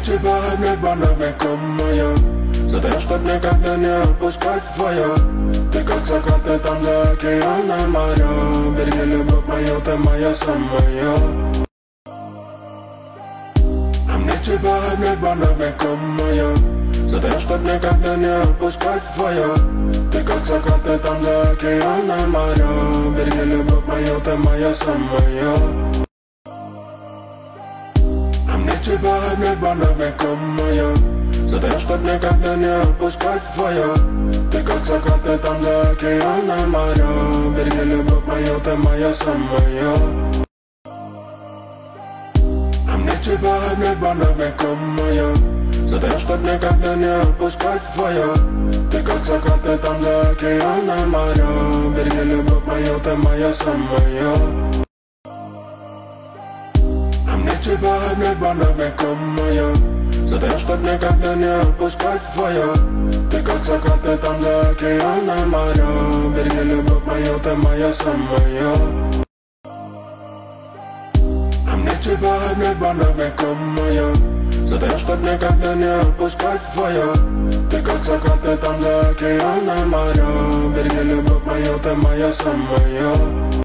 тебя небо навеком мое, за то, чтоб никогда не отпускать твое. Ты как закаты там за океаном моря, береги любовь мою, ты моя самая. А мне тебя небо навеком мое, за то, чтоб никогда не отпускать твое. Ты как закаты там за океаном моря, береги любовь мою, ты моя самая. А мне тебя небо навеком мое, за то, чтоб никогда не отпускать твое. Ты как закаты там за океаном моря, береги любовь мою, ты моя самая. А мне тебя небо навеком мое, за то, чтоб никогда не отпускать твое. Ты как закаты там за океаном моря, береги любовь мою, ты моя самая. А мне тебя небо навеком мое, за то, чтоб никогда не отпускать твое. Ты как закаты там за океаном моря, береги любовь мою, ты моя самая. А мне тебя небо навеком мое, за то, чтоб никогда не отпускать твое. Ты как закаты там за океаном моря, береги любовь мою, ты моя самая.